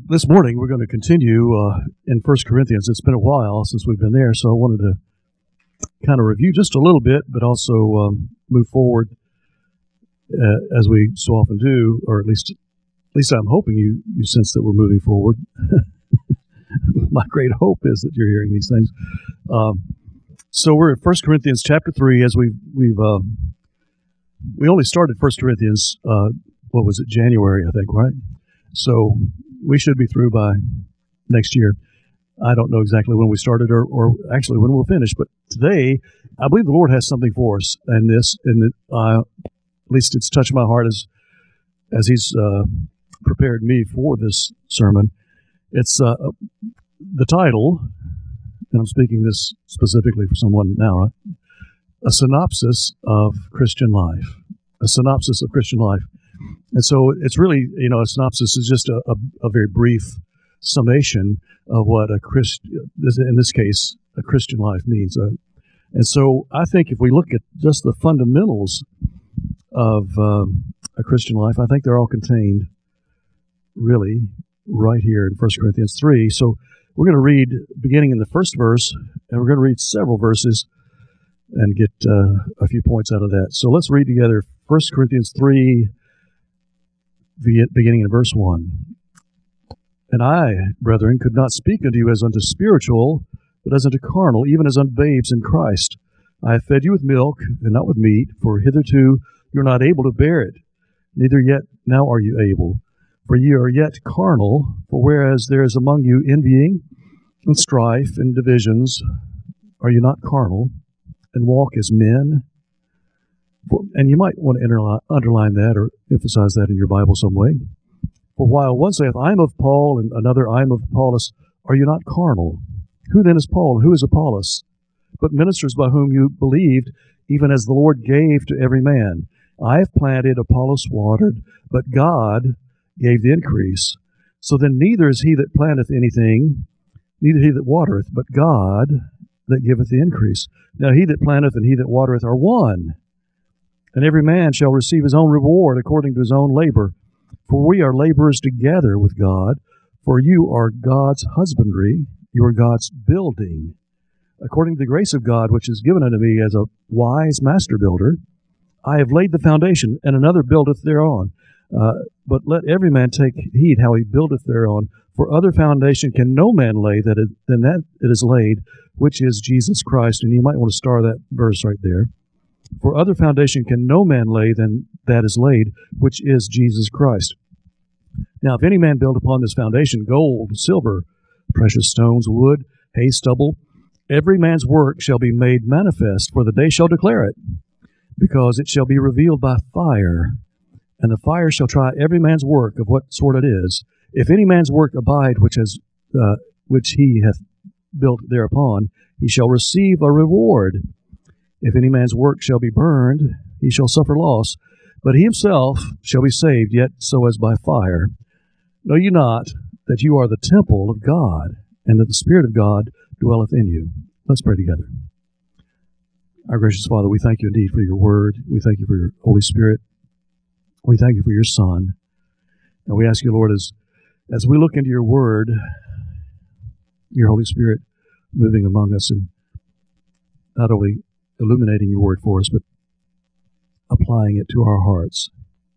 This morning we're going to continue in 1 Corinthians. It's been a while since we've been there, so I wanted to kind of review just a little bit, but also move forward as we so often do, or at least I'm hoping you sense that we're moving forward. My great hope is that you're hearing these things. So we're in 1 Corinthians chapter 3, as we only started 1 Corinthians, what was it, January, I think, right? So we should be through by next year. I don't know exactly when we started or actually when we'll finish, but today I believe the Lord has something for us, and at least it's touched my heart as He's prepared me for this sermon. It's the title, and I'm speaking this specifically for someone now, right? A synopsis of Christian life. A synopsis of Christian life. And so it's really, a synopsis is just a very brief summation of what in this case, a Christian life means. And so I think if we look at just the fundamentals of a Christian life, I think they're all contained really right here in 1 Corinthians 3. So we're going to read beginning in the first verse, and we're going to read several verses and get a few points out of that. So let's read together 1 Corinthians 3, beginning in verse 1. And I, brethren, could not speak unto you as unto spiritual, but as unto carnal, even as unto babes in Christ. I have fed you with milk, and not with meat, for hitherto you are not able to bear it, neither yet now are you able. For ye are yet carnal, for whereas there is among you envying, and strife, and divisions, are you not carnal, and walk as men? And you might want to underline that or emphasize that in your Bible some way. For while one saith, I am of Paul, and another, I am of Apollos, are you not carnal? Who then is Paul, and who is Apollos? But ministers by whom you believed, even as the Lord gave to every man. I have planted, Apollos watered, but God gave the increase. So then neither is he that planteth anything, neither he that watereth, but God that giveth the increase. Now he that planteth and he that watereth are one, and every man shall receive his own reward according to his own labor. For we are laborers together with God, for you are God's husbandry, you are God's building. According to the grace of God which is given unto me as a wise master builder, I have laid the foundation, and another buildeth thereon. But let every man take heed how he buildeth thereon. For other foundation can no man lay than that it is laid, which is Jesus Christ. And you might want to star that verse right there. For other foundation can no man lay than that is laid, which is Jesus Christ. Now if any man build upon this foundation gold, silver, precious stones, wood, hay, stubble, every man's work shall be made manifest, for the day shall declare it, because it shall be revealed by fire. And the fire shall try every man's work of what sort it is. If any man's work abide which he hath built thereupon, he shall receive a reward. If any man's work shall be burned, he shall suffer loss, but he himself shall be saved, yet so as by fire. Know ye not that you are the temple of God, and that the Spirit of God dwelleth in you? Let's pray together. Our gracious Father, we thank you indeed for your word. We thank you for your Holy Spirit. We thank you for your Son. And we ask you, Lord, as we look into your word, your Holy Spirit moving among us and not only illuminating your word for us, but applying it to our hearts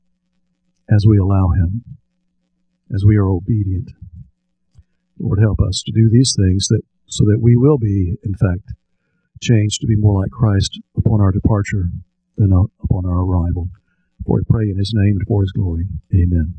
as we allow him, as we are obedient. Lord, help us to do these things so that we will be, in fact, changed to be more like Christ upon our departure than upon our arrival. For we pray in his name and for his glory. Amen.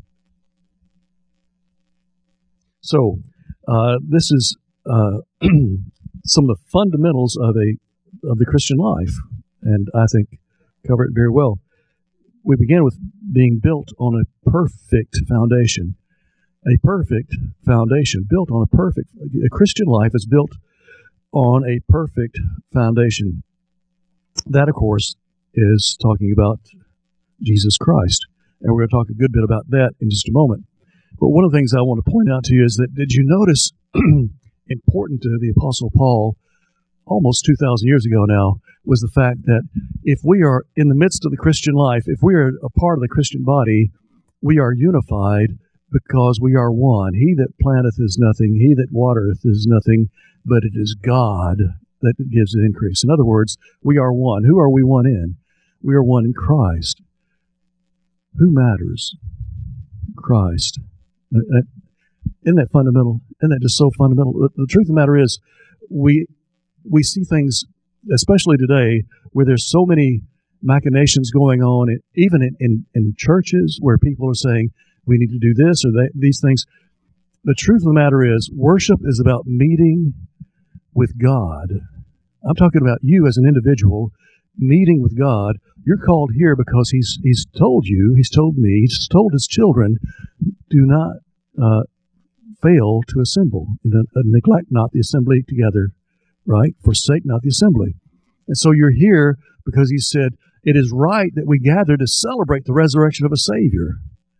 So, this is some of the fundamentals of the Christian life, and I think cover it very well. We begin with being built on a perfect foundation. A perfect foundation, built on a Christian life is built on a perfect foundation. That, of course, is talking about Jesus Christ, and we're going to talk a good bit about that in just a moment. But one of the things I want to point out to you is that, did you notice, important to the Apostle Paul, almost 2,000 years ago now, was the fact that if we are in the midst of the Christian life, if we are a part of the Christian body, we are unified because we are one. He that planteth is nothing, he that watereth is nothing, but it is God that gives the increase. In other words, we are one. Who are we one in? We are one in Christ. Who matters? Christ. Isn't that fundamental? Isn't that just so fundamental? The truth of the matter is, we see things, especially today, where there's so many machinations going on, even in churches where people are saying, we need to do this or these things. The truth of the matter is, worship is about meeting with God. I'm talking about you as an individual meeting with God. You're called here because He's told you, He's told me, He's told His children, do not fail to assemble. Neglect not the assembly together, right? Forsake not the assembly. And so you're here because He said, it is right that we gather to celebrate the resurrection of a Savior.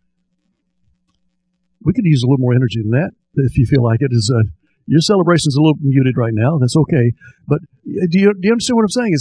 We could use a little more energy than that if you feel like it. Your celebration is a little muted right now. That's okay. But do you understand what I'm saying?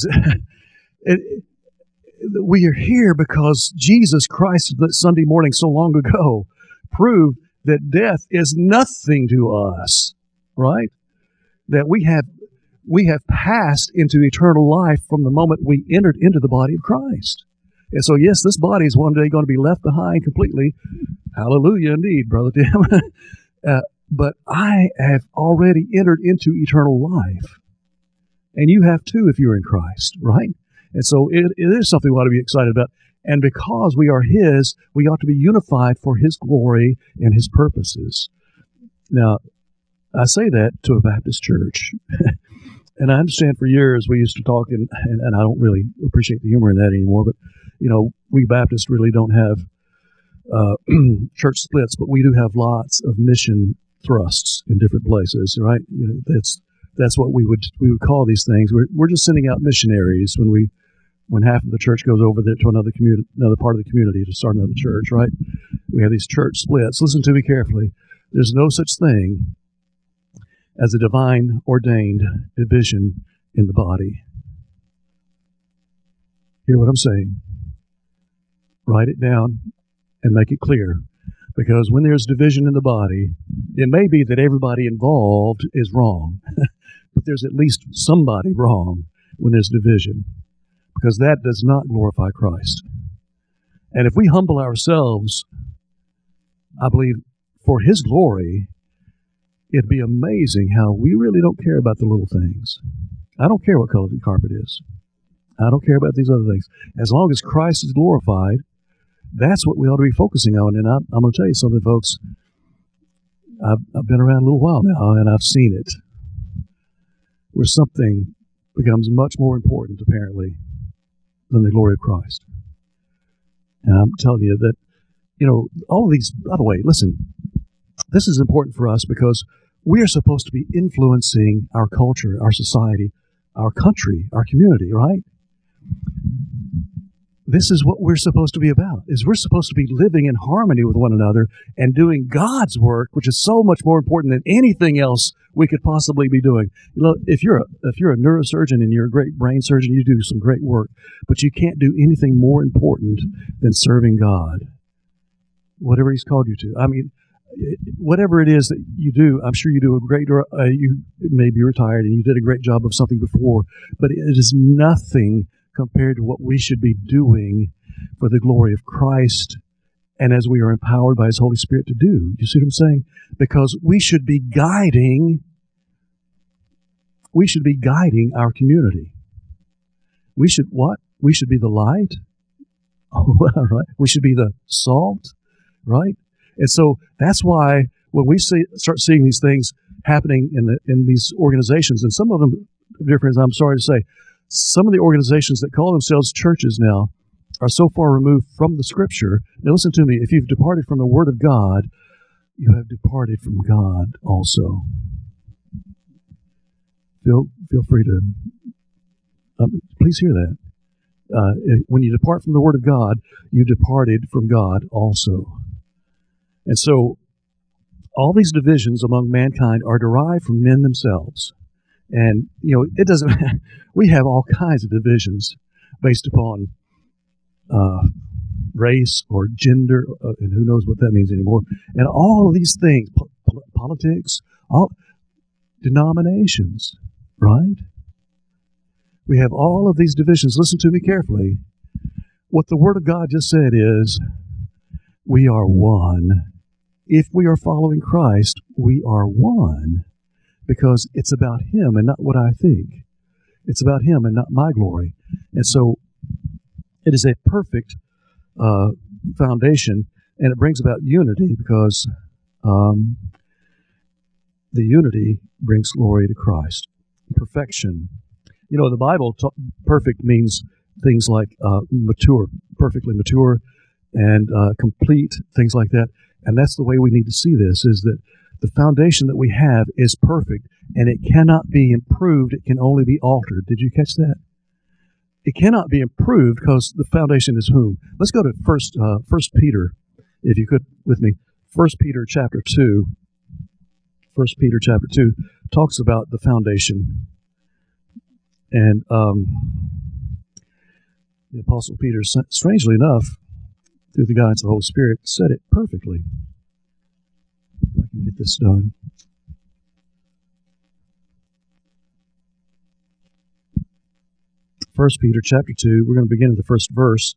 We are here because Jesus Christ, that Sunday morning so long ago, proved that death is nothing to us, right? That we have passed into eternal life from the moment we entered into the body of Christ. And so, yes, this body is one day going to be left behind completely. Hallelujah, indeed, Brother Tim. But I have already entered into eternal life. And you have too if you're in Christ, right? And so it is something we ought to be excited about. And because we are His, we ought to be unified for His glory and His purposes. Now, I say that to a Baptist church. And I understand for years we used to talk, and I don't really appreciate the humor in that anymore, but, we Baptists really don't have church splits, but we do have lots of mission thrusts in different places, right? That's what we would call these things. We're just sending out missionaries when half of the church goes over there to another part of the community to start another church, right? We have these church splits. Listen to me carefully. There's no such thing as a divine ordained division in the body. Hear what I'm saying? Write it down and make it clear. Because when there's division in the body, it may be that everybody involved is wrong, but there's at least somebody wrong when there's division, because that does not glorify Christ. And if we humble ourselves, I believe, for His glory, it'd be amazing how we really don't care about the little things. I don't care what color the carpet is. I don't care about these other things. As long as Christ is glorified, that's what we ought to be focusing on. And I'm going to tell you something, folks. I've been around a little while now, and I've seen it, where something becomes much more important, apparently, than the glory of Christ. And I'm telling you that, all of these, by the way, listen, this is important for us because we are supposed to be influencing our culture, our society, our country, our community, right? This is what we're supposed to be about, is we're supposed to be living in harmony with one another and doing God's work, which is so much more important than anything else we could possibly be doing. If you're a neurosurgeon and you're a great brain surgeon, you do some great work, but you can't do anything more important than serving God, whatever He's called you to. I mean, whatever it is that you do, I'm sure you do a great, you may be retired and you did a great job of something before, but it is nothing compared to what we should be doing for the glory of Christ and as we are empowered by His Holy Spirit to do. You see what I'm saying? Because we should be guiding our community. We should what? We should be the light. Oh, right. We should be the salt, right? And so that's why when we start seeing these things happening in these organizations, and some of them, dear friends, I'm sorry to say, some of the organizations that call themselves churches now are so far removed from the Scripture. Now listen to me. If you've departed from the Word of God, you have departed from God also. Feel free to, please hear that. When you depart from the Word of God, you departed from God also. And so all these divisions among mankind are derived from men themselves. And, it doesn't, we have all kinds of divisions based upon race or gender, and who knows what that means anymore. And all of these things, politics, all denominations, right? We have all of these divisions. Listen to me carefully. What the Word of God just said is, we are one. If we are following Christ, we are one, because it's about Him and not what I think. It's about Him and not my glory. And so it is a perfect foundation, and it brings about unity, because the unity brings glory to Christ. Perfection. You know, the Bible, perfect means things like mature, perfectly mature, and complete, things like that. And that's the way we need to see this, is that the foundation that we have is perfect, and it cannot be improved. It can only be altered. Did you catch that? It cannot be improved, because the foundation is whom? Let's go to First Peter, if you could, with me. 1 Peter chapter 2. 1 Peter chapter 2 talks about the foundation. And the Apostle Peter, strangely enough, through the guidance of the Holy Spirit, said it perfectly. If I can get this done. First Peter chapter 2, we're going to begin in the first verse.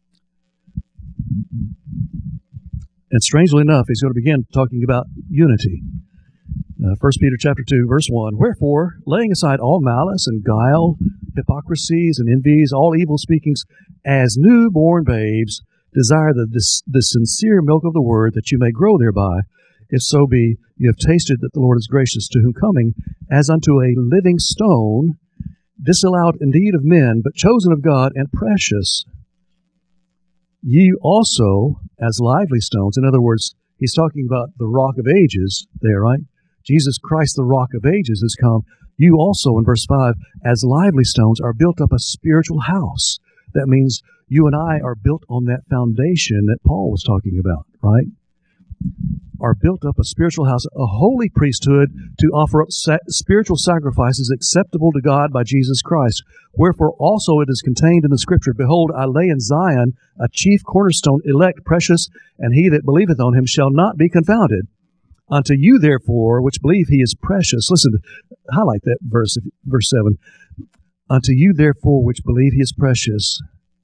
And strangely enough, he's going to begin talking about unity. 1 Peter chapter 2, verse 1, Wherefore, laying aside all malice and guile, hypocrisies and envies, all evil speakings, as newborn babes, desire the sincere milk of the word, that you may grow thereby, if so be you have tasted that the Lord is gracious, to whom coming, as unto a living stone, disallowed indeed of men, but chosen of God, and precious, ye also as lively stones. In other words, he's talking about the rock of ages there, right? Jesus Christ, the rock of ages, has come. You also, in verse 5, as lively stones, are built up a spiritual house. That means you and I are built on that foundation that Paul was talking about, right? Are built up a spiritual house, a holy priesthood, to offer up spiritual sacrifices acceptable to God by Jesus Christ. Wherefore also it is contained in the Scripture, Behold, I lay in Zion a chief cornerstone, elect, precious, and he that believeth on him shall not be confounded. Unto you, therefore, which believe he is precious. Listen, highlight that verse 7. Unto you, therefore, which believe he is precious.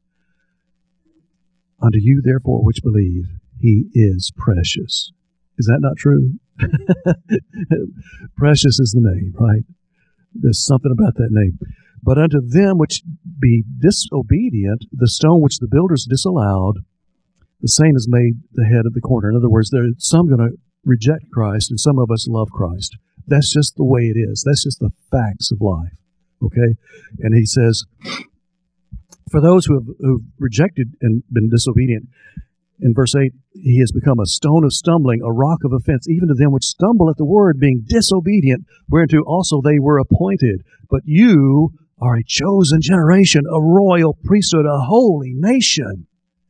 Unto you, therefore, which believe he is precious. Is that not true? Precious is the name, right? There's something about that name. But unto them which be disobedient, the stone which the builders disallowed, the same is made the head of the corner. In other words, there are some going to reject Christ, and some of us love Christ. That's just the way it is. That's just the facts of life. Okay? And he says, for those who've rejected and been disobedient, in verse 8, he has become a stone of stumbling, a rock of offense, even to them which stumble at the word, being disobedient, whereunto also they were appointed. But you are a chosen generation, a royal priesthood, a holy nation.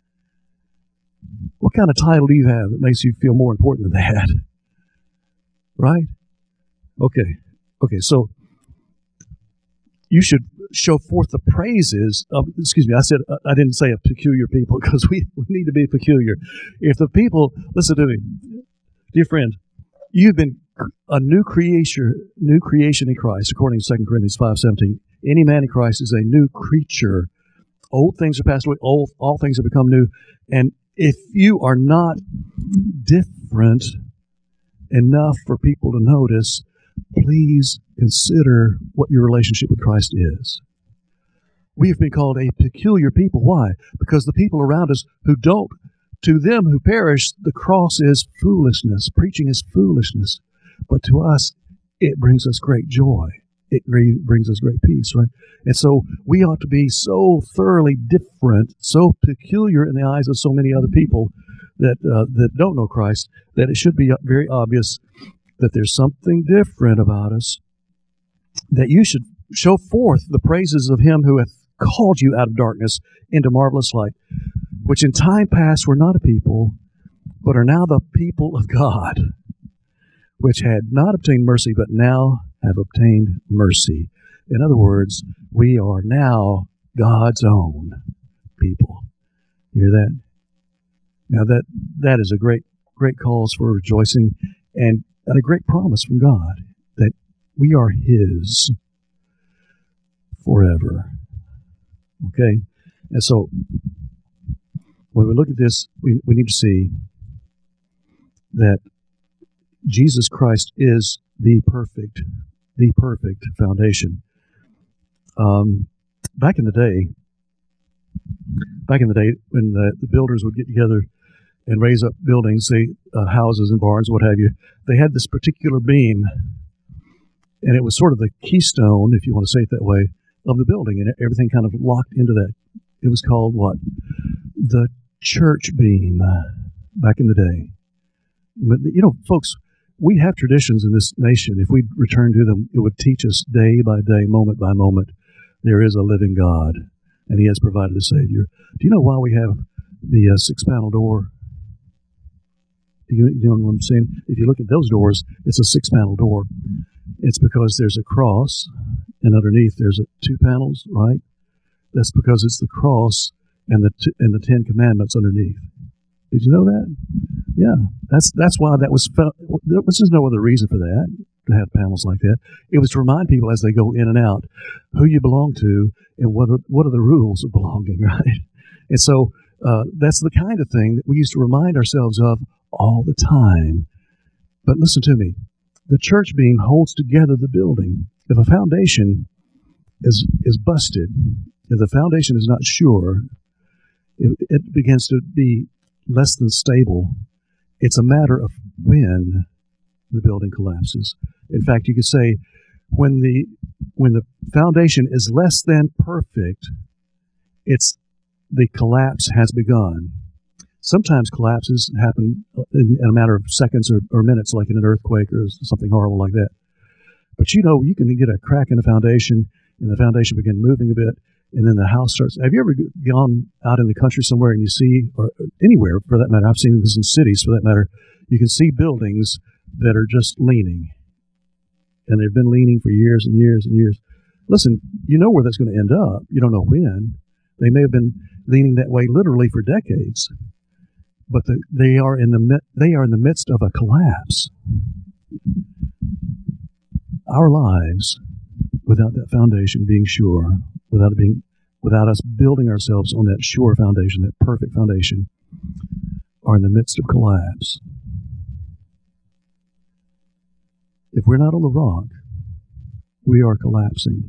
What kind of title do you have that makes you feel more important than that? Right? Okay, so you should show forth the praises of, I didn't say a peculiar people, because we need to be peculiar. If the people, listen to me, dear friend, you've been a new creation in Christ, according to 2 Corinthians 5:17. Any man in Christ is a new creature. Old things are passed away, all things have become new. And if you are not different enough for people to notice, please consider what your relationship with Christ is. We have been called a peculiar people. Why? Because the people around us to them who perish, the cross is foolishness. Preaching is foolishness. But to us, it brings us great joy. It brings us great peace, right? And so we ought to be so thoroughly different, so peculiar in the eyes of so many other people that don't know Christ, that it should be very obvious that there's something different about us, that you should show forth the praises of him who hath called you out of darkness into marvelous light, which in time past were not a people, but are now the people of God, which had not obtained mercy, but now have obtained mercy. In other words, we are now God's own people. You hear that? Now that is a great cause for rejoicing, and a great promise from God that we are His forever. Okay? And so when we look at this, we need to see that Jesus Christ is the perfect foundation. Back in the day when the builders would get together and raise up buildings, say houses and barns, what have you, they had this particular beam, and it was sort of the keystone, if you want to say it that way, of the building, and everything kind of locked into that. It was called what? The church beam back in the day. But, folks, we have traditions in this nation. If we return to them, it would teach us day by day, moment by moment, there is a living God, and He has provided a Savior. Do you know why we have the six-panel door? Do you know what I'm saying? If you look at those doors, it's a six-panel door. It's because there's a cross, and underneath there's two panels, right? That's because it's the cross and the Ten Commandments underneath. Did you know that? Yeah, that's why that was found. There was just no other reason for that, to have panels like that. It was to remind people as they go in and out who you belong to and what are the rules of belonging, right? And so that's the kind of thing that we used to remind ourselves of all the time. But listen to me. The church beam holds together the building. If a foundation is busted, if the foundation is not sure, it begins to be less than stable. It's a matter of when the building collapses. In fact, you could say when the foundation is less than perfect, it's the collapse has begun. Sometimes collapses happen in a matter of seconds or minutes, like in an earthquake or something horrible like that. But you can get a crack in the foundation, and the foundation begin moving a bit, and then the house starts. Have you ever gone out in the country somewhere and you see, or anywhere for that matter, I've seen this in cities for that matter, you can see buildings that are just leaning. And they've been leaning for years and years and years. Listen, you know where that's going to end up. You don't know when. They may have been leaning that way literally for decades. But they are in the midst of a collapse. Our lives, without that foundation being sure, without us building ourselves on that sure foundation, that perfect foundation, are in the midst of collapse. If we're not on the rock, we are collapsing.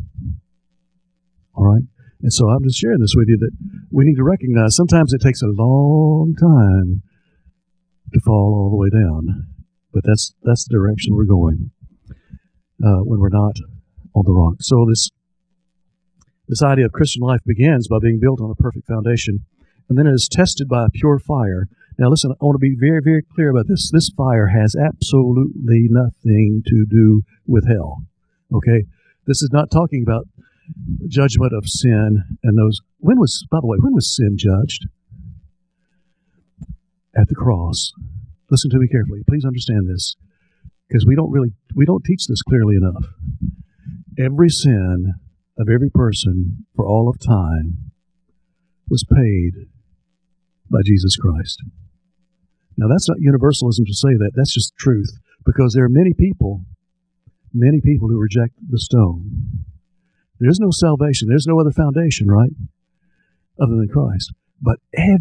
All right? And so I'm just sharing this with you that we need to recognize sometimes it takes a long time to fall all the way down. But that's the direction we're going when we're not on the rock. So this idea of Christian life begins by being built on a perfect foundation, and then it is tested by a pure fire. Now listen, I want to be very, very clear about this. This fire has absolutely nothing to do with hell. Okay? This is not talking about judgment of sin and those. When was sin judged? At the cross. Listen to me carefully. Please understand this, because we don't teach this clearly enough. Every sin of every person for all of time was paid by Jesus Christ. Now that's not universalism to say that. That's just truth, because there are many people who reject the stone. There's no salvation. There's no other foundation, right, other than Christ. But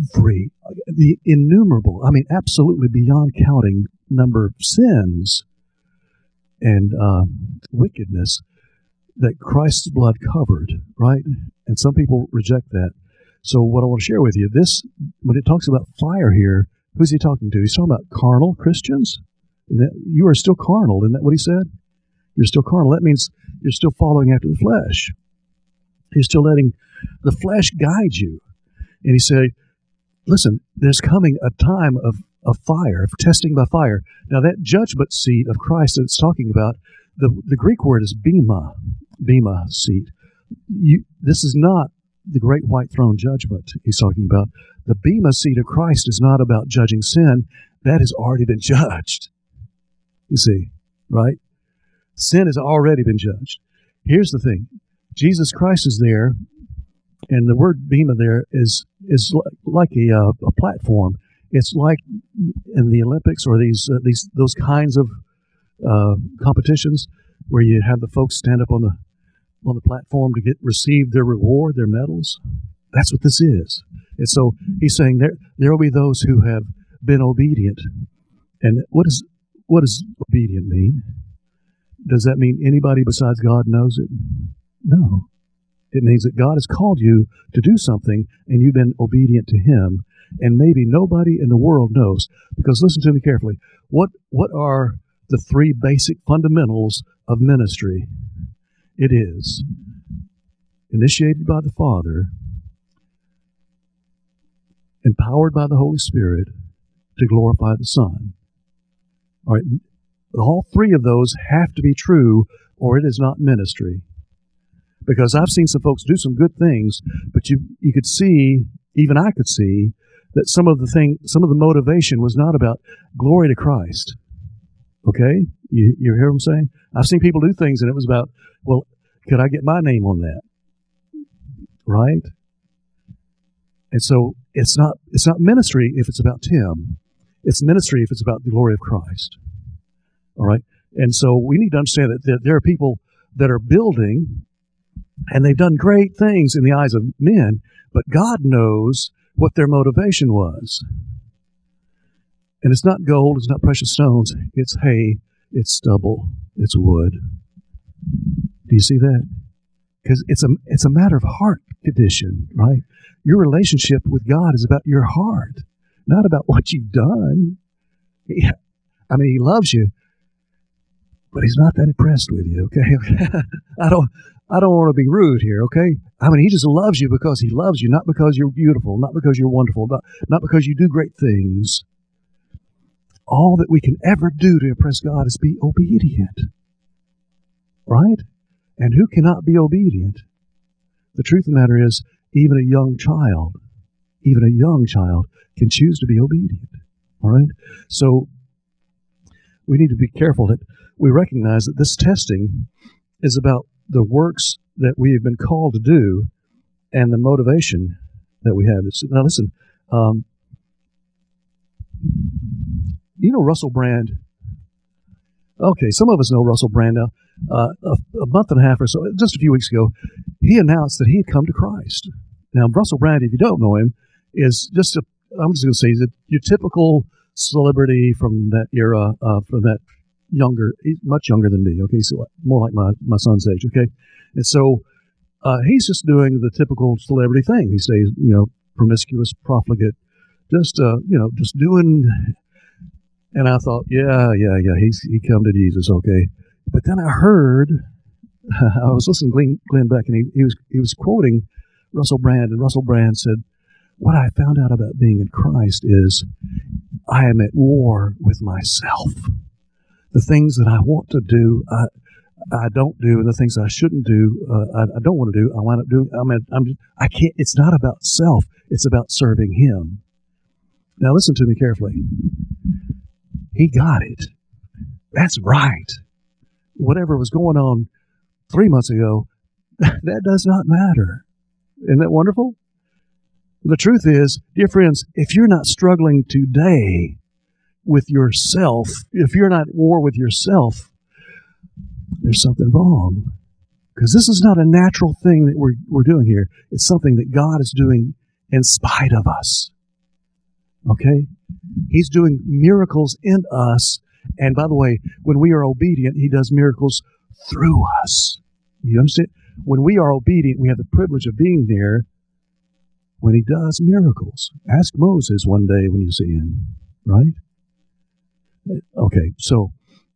the innumerable, absolutely beyond counting number of sins and wickedness that Christ's blood covered, right? And some people reject that. So what I want to share with you, when it talks about fire here, who's he talking to? He's talking about carnal Christians. You are still carnal. Isn't that what he said? You're still carnal. That means you're still following after the flesh. You're still letting the flesh guide you. And he said, listen, there's coming a time of fire, of testing by fire. Now that judgment seat of Christ that it's talking about, the Greek word is bema seat. This is not the great white throne judgment he's talking about. The bema seat of Christ is not about judging sin. That has already been judged. You see, right? Sin has already been judged. Here's the thing. Jesus Christ is there, and the word bema there is like a platform. It's like in the Olympics or those kinds of competitions where you have the folks stand up on the platform to receive their reward, their medals. That's what this is. And so he's saying there will be those who have been obedient. And what does obedient mean? Does that mean anybody besides God knows it? No. It means that God has called you to do something and you've been obedient to Him, and maybe nobody in the world knows. Because listen to me carefully. What are the three basic fundamentals of ministry? It is initiated by the Father, empowered by the Holy Spirit to glorify the Son. All right, all three of those have to be true, or it is not ministry. Because I've seen some folks do some good things, but you could see, even I could see, that some of the motivation was not about glory to Christ. Okay? You hear what I'm saying? I've seen people do things and it was about, well, could I get my name on that? Right? And so it's not ministry if it's about Tim. It's ministry if it's about the glory of Christ. All right? And so we need to understand that there are people that are building, and they've done great things in the eyes of men, but God knows what their motivation was. And it's not gold, it's not precious stones, it's hay, it's stubble, it's wood. Do you see that? Because it's a matter of heart condition, right? Your relationship with God is about your heart, not about what you've done. I mean, He loves you, but He's not that impressed with you, okay? I don't want to be rude here, okay? I mean, He just loves you because He loves you, not because you're beautiful, not because you're wonderful, not because you do great things. All that we can ever do to impress God is be obedient, right? And who cannot be obedient? The truth of the matter is, even a young child can choose to be obedient, all right? So we need to be careful that we recognize that this testing is about the works that we have been called to do and the motivation that we have. Now listen, you know Russell Brand? Okay, some of us know Russell Brand now. A month and a half or so, just a few weeks ago, he announced that he had come to Christ. Now, Russell Brand, if you don't know him, is just I'm just going to say, he's your typical celebrity from that era, from that he's much younger than me, okay, so more like my son's age, okay? And so he's just doing the typical celebrity thing. He stays, promiscuous, profligate, just doing. And I thought, yeah, he come to Jesus, okay. But then I heard, I was listening to Glenn Beck, and he was quoting Russell Brand, and Russell Brand said, what I found out about being in Christ is I am at war with myself. The things that I want to do, I don't do, and the things I shouldn't do, I don't want to do, I wind up doing. I can't. It's not about self. It's about serving Him. Now listen to me carefully. He got it. That's right. Whatever was going on 3 months ago, that does not matter. Isn't that wonderful? The truth is, dear friends, if you're not struggling today with yourself, if you're not at war with yourself, there's something wrong. Because this is not a natural thing that we're doing here. It's something that God is doing in spite of us. Okay? He's doing miracles in us. And by the way, when we are obedient, He does miracles through us. You understand? When we are obedient, we have the privilege of being there when He does miracles. Ask Moses one day when you see him, right? Okay, so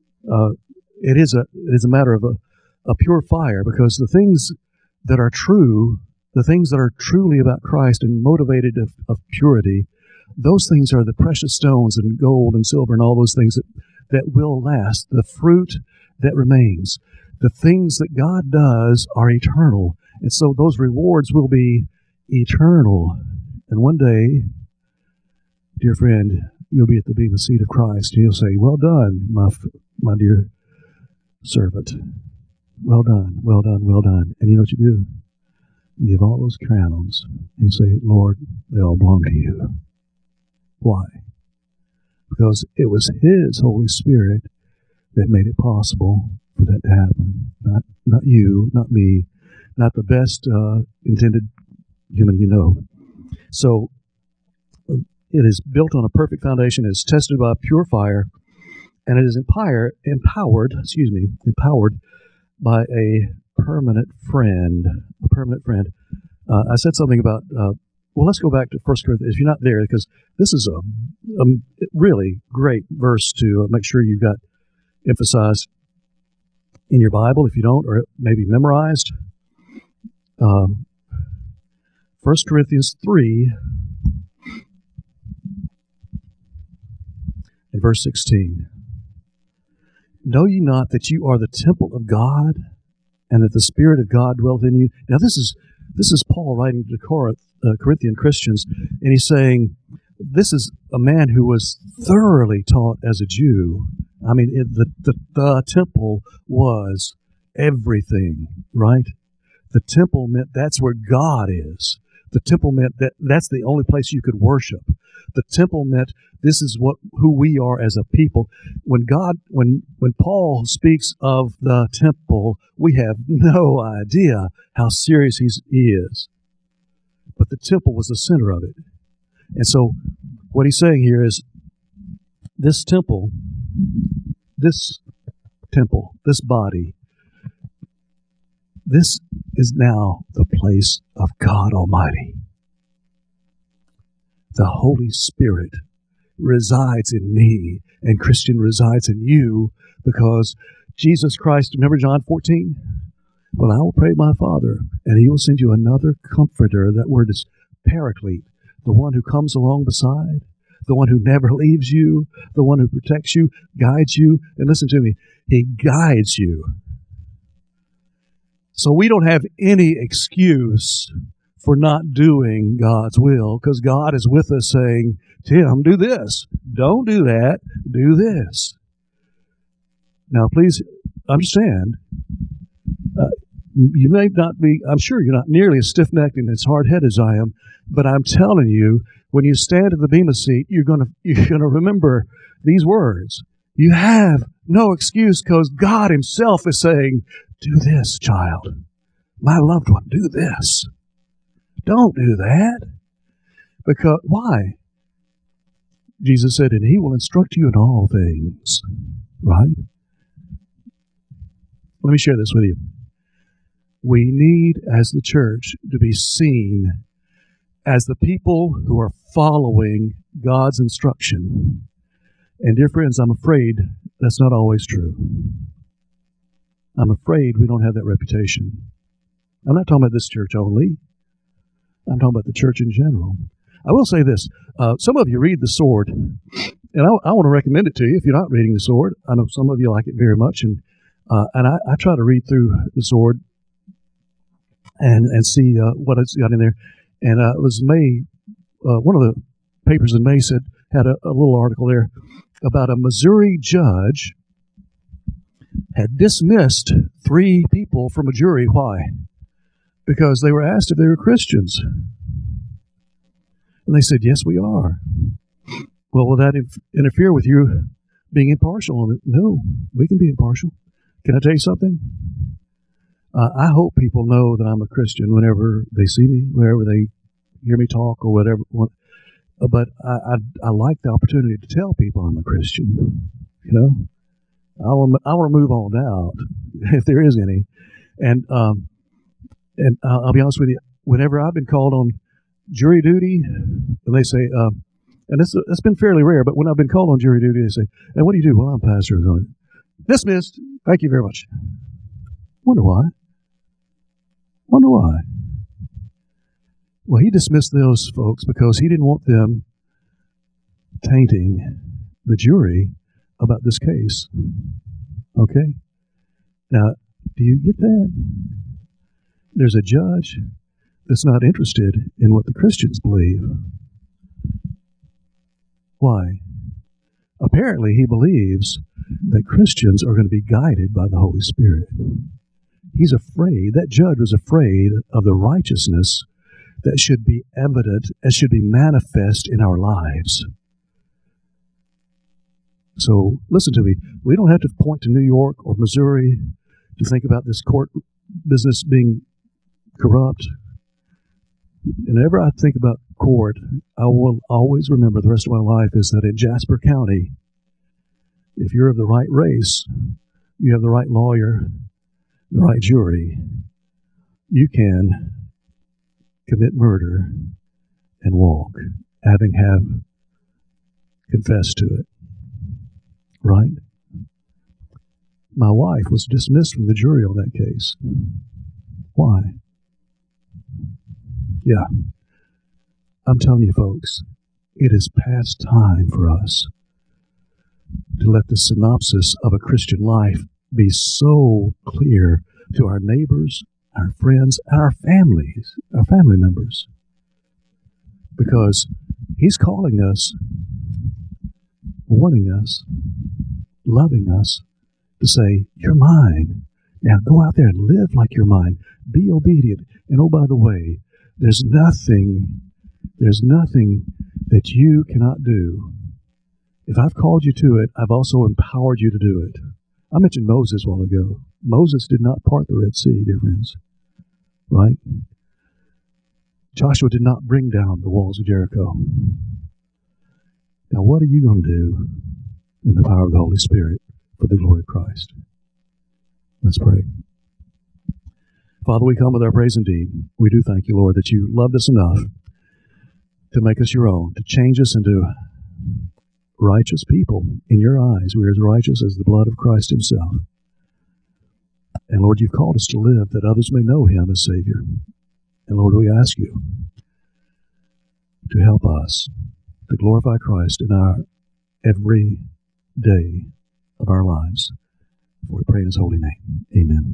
it is a matter of a pure fire, because the things that are true, the things that are truly about Christ and motivated of purity, those things are the precious stones and gold and silver and all those things that will last, the fruit that remains. The things that God does are eternal, and so those rewards will be eternal. And one day, dear friend, you'll be at the bema seat of Christ, and He'll say, well done, my dear servant. Well done, well done, well done. And you know what you do? You give all those crowns, and you say, Lord, they all belong to You. Why? because it was His Holy Spirit that made it possible for that to happen. Not you, not me, not the best intended human you know. So it is built on a perfect foundation. It is tested by pure fire, and it is empowered by a permanent friend. A permanent friend. I said something about. Well, let's go back to 1 Corinthians. If you're not there, because this is a really great verse to make sure you've got emphasized in your Bible, if you don't, or maybe memorized. 1 Corinthians 3 and verse 16. Know ye not that you are the temple of God, and that the Spirit of God dwelleth in you? Now this is Paul writing to Corinthian Christians, and he's saying, this is a man who was thoroughly taught as a Jew. I mean, the temple was everything, right? The temple meant that's where God is. The temple meant that's the only place you could worship. The temple meant this is who we are as a people. When Paul speaks of the temple, we have no idea how serious he is. But the temple was the center of it. And so what he's saying here is this temple, this body, this is now the place of God Almighty. The Holy Spirit resides in me, and Christian resides in you, because Jesus Christ, remember John 14? Well, I will pray my Father, and He will send you another comforter. That word is paraclete, the one who comes along beside, the one who never leaves you, the one who protects you, guides you. And listen to me, He guides you. So we don't have any excuse for not doing God's will, because God is with us saying, Tim, do this. Don't do that. Do this. Now, please understand, you may not be, I'm sure you're not nearly as stiff-necked and as hard-headed as I am, but I'm telling you, when you stand at the Bema seat, you're going to remember these words. You have no excuse, because God Himself is saying, do this, child. My loved one, do this. Don't do that. Because, why? Jesus said, and He will instruct you in all things. Right? Let me share this with you. We need, as the church, to be seen as the people who are following God's instruction. And dear friends, I'm afraid that's not always true. I'm afraid we don't have that reputation. I'm not talking about this church only. I'm talking about the church in general. I will say this. Some of you read The Sword, and I want to recommend it to you if you're not reading The Sword. I know some of you like it very much, and I try to read through The Sword and see what it's got in there. And it was May, one of the papers in May had a little article there about a Missouri judge had dismissed 3 people from a jury. Why? Because they were asked if they were Christians. And they said, yes, we are. Well, will that interfere with you being impartial? No, we can be impartial. Can I tell you something? I hope people know that I'm a Christian whenever they see me, whenever they hear me talk or whatever. But I like the opportunity to tell people I'm a Christian. You know, I want to move on out, if there is any. And I'll be honest with you, whenever I've been called on jury duty, and they say, and it's been fairly rare, but when I've been called on jury duty, they say, and what do you do? Well, I'm pastor. Dismissed. Thank you very much. Wonder why? Well, he dismissed those folks because he didn't want them tainting the jury about this case. Okay? Now, do you get that? There's a judge that's not interested in what the Christians believe. Why? Apparently, he believes that Christians are going to be guided by the Holy Spirit. He's afraid, that judge was afraid of the righteousness that should be evident, that should be manifest in our lives. So listen to me. We don't have to point to New York or Missouri to think about this court business being corrupt. Whenever I think about court, I will always remember the rest of my life is that in Jasper County, if you're of the right race, you have the right lawyer, the right jury, you can commit murder and walk, having have confessed to it. Right? My wife was dismissed from the jury on that case. Why? Yeah. I'm telling you, folks, it is past time for us to let the synopsis of a Christian life be so clear to our neighbors, our friends, and our families, our family members. Because He's calling us, warning us, loving us to say, you're mine. Now go out there and live like you're mine. Be obedient. And oh, by the way, there's nothing that you cannot do. If I've called you to it, I've also empowered you to do it. I mentioned Moses a while ago. Moses did not part the Red Sea, dear friends. Right? Joshua did not bring down the walls of Jericho. Now, what are you going to do in the power of the Holy Spirit for the glory of Christ? Let's pray. Father, we come with our praise indeed. We do thank you, Lord, that you loved us enough to make us your own, to change us into righteous people in your eyes. We are as righteous as the blood of Christ himself. And Lord, you've called us to live that others may know him as Savior. And Lord, we ask you to help us to glorify Christ in our every day of our lives. For we pray in his holy name. Amen.